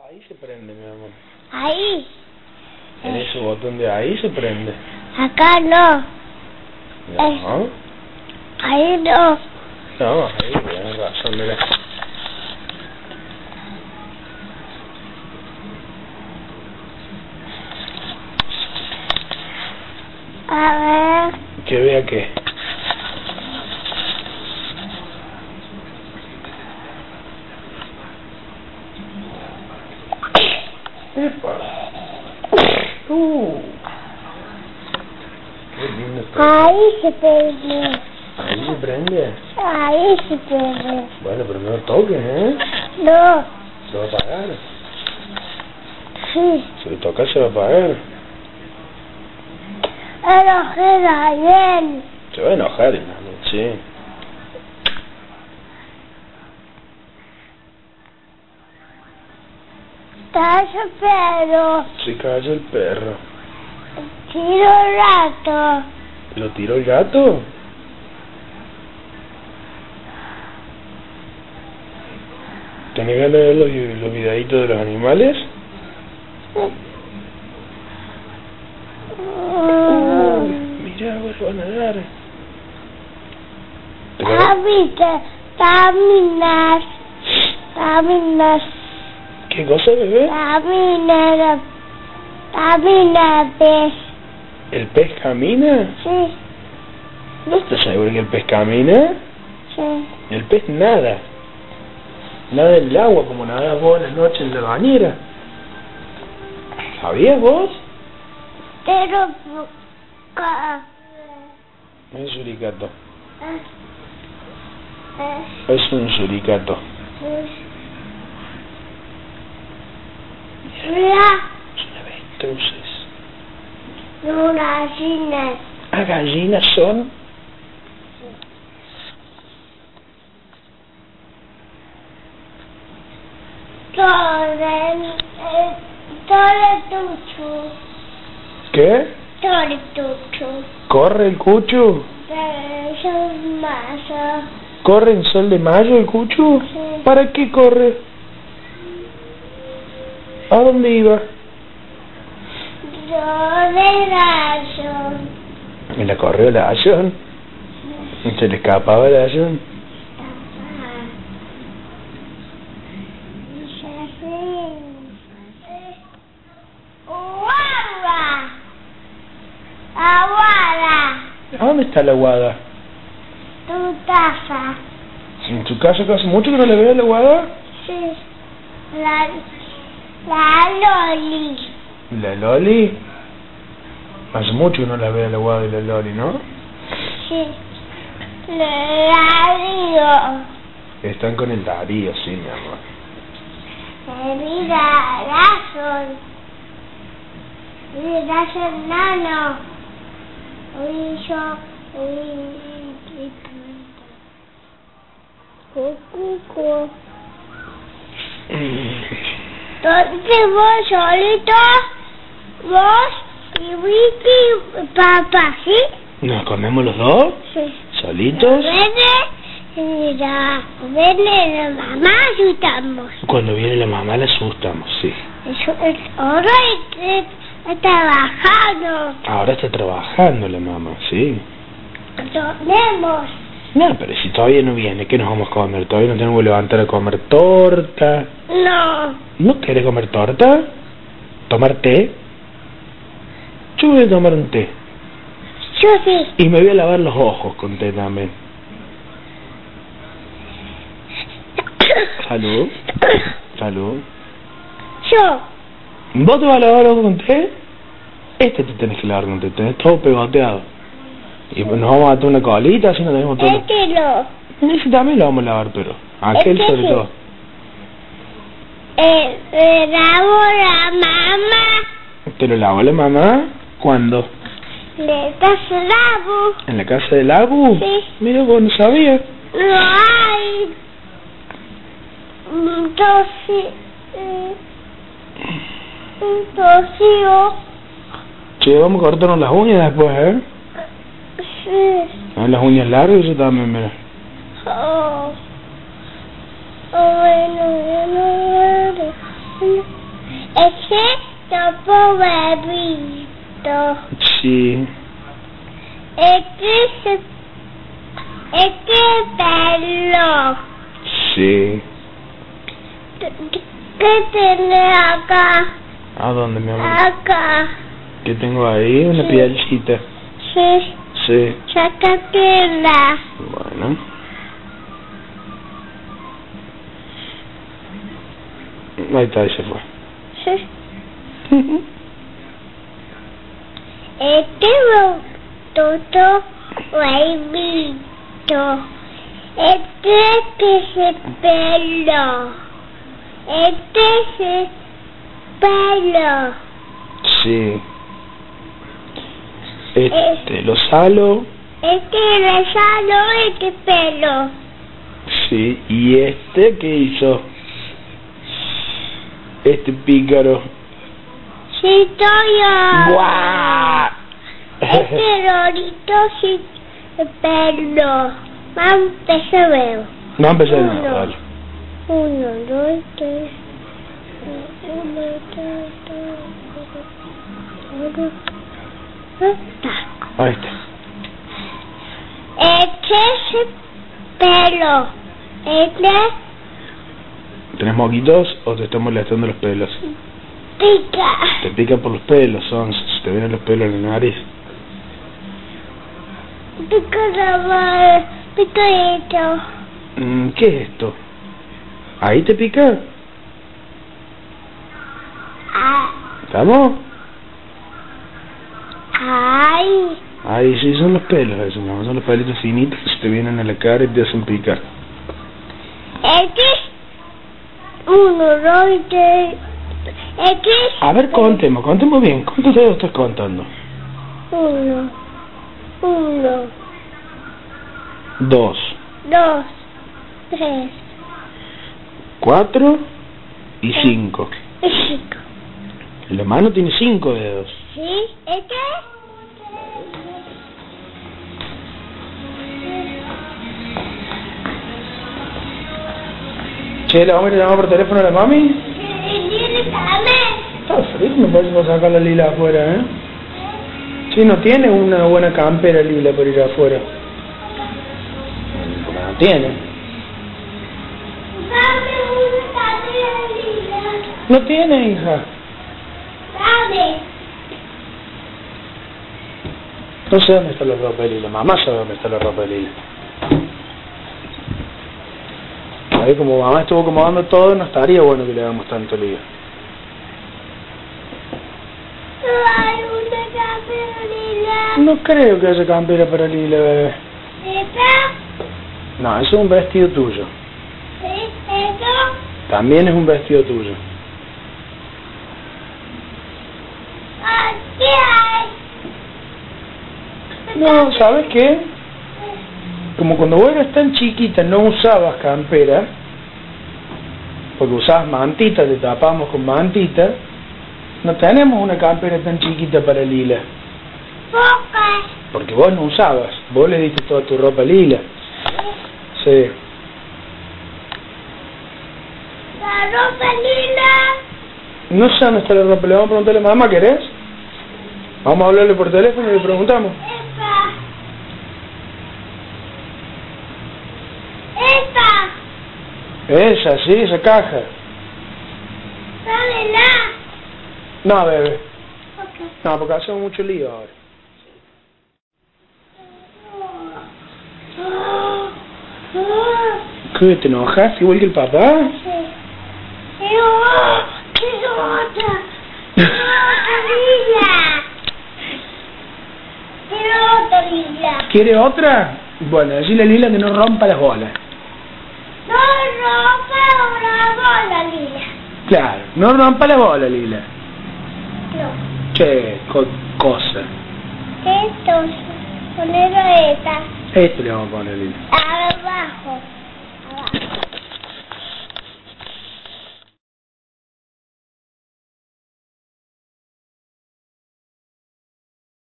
Ahí se prende, mi amor. Ahí. En ese botón de ahí se prende. Acá no. No. Ahí no. No, ahí tienes razón, mira. A ver. Que vea qué. ¡Epa! ¡Qué lindo está! Ahí se prende. ¿Ahí se prende? Ahí se prende. Bueno, pero no lo toques, ¿eh? No. Se va a apagar. Sí. Si lo tocas se va a apagar. Enojada bien. Se va a enojar, hermano, sí. Calla pero. Se calla el perro. Tiro rato. ¿Lo tiró el gato? ¿Tenés ganas de ver los videitos de los animales? Mirá, ahora van a dar. Caminas. ¿Qué cosa, bebé? Camina, pez. ¿El pez camina? Sí, ¿No estás seguro que el pez camina? sí. El pez nada. Nada en el agua, como nadás vos en la noche en la bañera. ¿Sabías vos? Pero Es un suricato. Es un suricato. Mira, Entonces, no gallinas. ¿a gallinas son? Toretucho. ¿Qué? Toretucho. ¿Corre el cucho? Pero masa. ¿Corre en Sol de Mayo el cucho? Sí. ¿Para qué corre? ¿A dónde iba? ¿Me la corrió la Ayon? ¿Se le escapaba la Ayon? ¿A dónde está la guada? Tu taza. ¿En tu casa que hace mucho que no le veo la guada? Sí. La Loli. ¿La Loli? Hace mucho que no la veo la guada de la Loli, ¿no? Sí. La Río. Están con el Darío, sí, mi amor. Mira, Razón. Mira, Nano. Oye, yo. Cucu. Entonces vos solito, vos y Vicky y papá, ¿sí? ¿Nos comemos los dos? Sí. ¿Solitos? Viene la mamá, ayudamos. Cuando viene la mamá la asustamos, sí. Ahora está trabajando. Ahora está trabajando la mamá, sí. Tomemos. No, pero si todavía no viene, ¿qué nos vamos a comer? Todavía no tenemos que levantar a comer torta. No. ¿No querés comer torta? ¿Tomar té? Yo voy a tomar un té. Yo sí. Y me voy a lavar los ojos con té también. Salud. Salud. Yo. ¿Vos te vas a lavar los ojos con té? Te tenés que lavar con té, tenés todo pegoteado. Y nos vamos a dar una colita, así nos tenemos todo. No. Ese también lo vamos a lavar, pero aquel sobre sí. todo. Lavo la mamá. ¿Te lo lavó la mamá? ¿Cuándo? Le das lavo. ¿En la casa del Abu? Sí. Mira, vos no sabías. No hay. Rocío. Che, vamos a cortarnos las uñas después, ¿eh? Sí. Las uñas largas, yo también, mira. Bueno, Ese topo bebito. Sí. Este pelo. Sí. ¿Qué tiene acá? ¿A dónde, mi amor? Acá. ¿Qué tengo ahí? Una Sí. pielcita. Sí. Sí. Chacatela. Bueno. Ahí está, ahí se fue. Sí. Este toto bebito. Este que se pelo. Este se pelo. Sí. Lo salo. Este resalo, este pelo. Sí. ¿Y qué hizo? Este pícaro. Sí, yo. ¡Guau! Este lorito sí pelo. Vamos a empezar veo. No empecé nada, dale. 1, 2, 3. 1, 2, 3. Ahí está. Este es pelo. Este ¿Tenés moquitos o te están molestando los pelos? pica. Te pican por los pelos, se te vienen los pelos en la nariz. Pica la mano. Pica esto. ¿Qué es esto? ¿Ahí te pica? ¿Estamos? Ay. Ahí sí son los pelos, esos, ¿no? Son los pelitos finitos que se te vienen a la cara y te hacen picar. Este es 1, 2, 3. Este es. A ver, contemos bien. ¿Cuántos dedos estás contando? 1, 2, 2, 3, 4 y 5. 5. La mano tiene 5 dedos. ¿Sí? ¿Este? Che, ¿la vamos a llamar por teléfono a la mami? Está frío, me parece para sacar la Lila afuera, ¿eh? Sí, no tiene una buena campera Lila para ir afuera. Porque no tiene. Dame una campera lila. No tiene, hija. Dame. No sé dónde está la ropa de Lila. Mamá sabe dónde está la ropa de Lila. Ahí como mamá estuvo acomodando todo, no estaría bueno que le hagamos tanto lío. Hay una campera lila. No creo que haya campera para Lila, bebé. ¿Esta? No, eso es un vestido tuyo. ¿Sí? ¿Esto? También es un vestido tuyo. Aquí hay. No, ¿sabes qué? Como cuando vos eras tan chiquita no usabas campera, porque usabas mantita, te tapamos con mantita, no tenemos una campera tan chiquita para Lila. Poca. Porque vos no usabas, vos le diste toda tu ropa a Lila. Sí. La ropa lila. No sé dónde está la ropa, le vamos a preguntarle a mamá, ¿querés? Vamos a hablarle por teléfono y le preguntamos. Esta. Esa, sí, esa caja. Dámela. No, bebé. Okay. No, porque hacemos mucho lío ahora. ¿Qué, te enojas igual que el papá? Sí. Quiero otra. Quiero otra lila. Quiero otra lila. ¿Quiere otra? Bueno, decirle a Lila que no rompa las bolas. No rompa una bola, lila. Claro, no rompa la bola, Lila. No. Che, cosa. Entonces, ponerlo esta. Esto le vamos a poner, Lila. Abajo.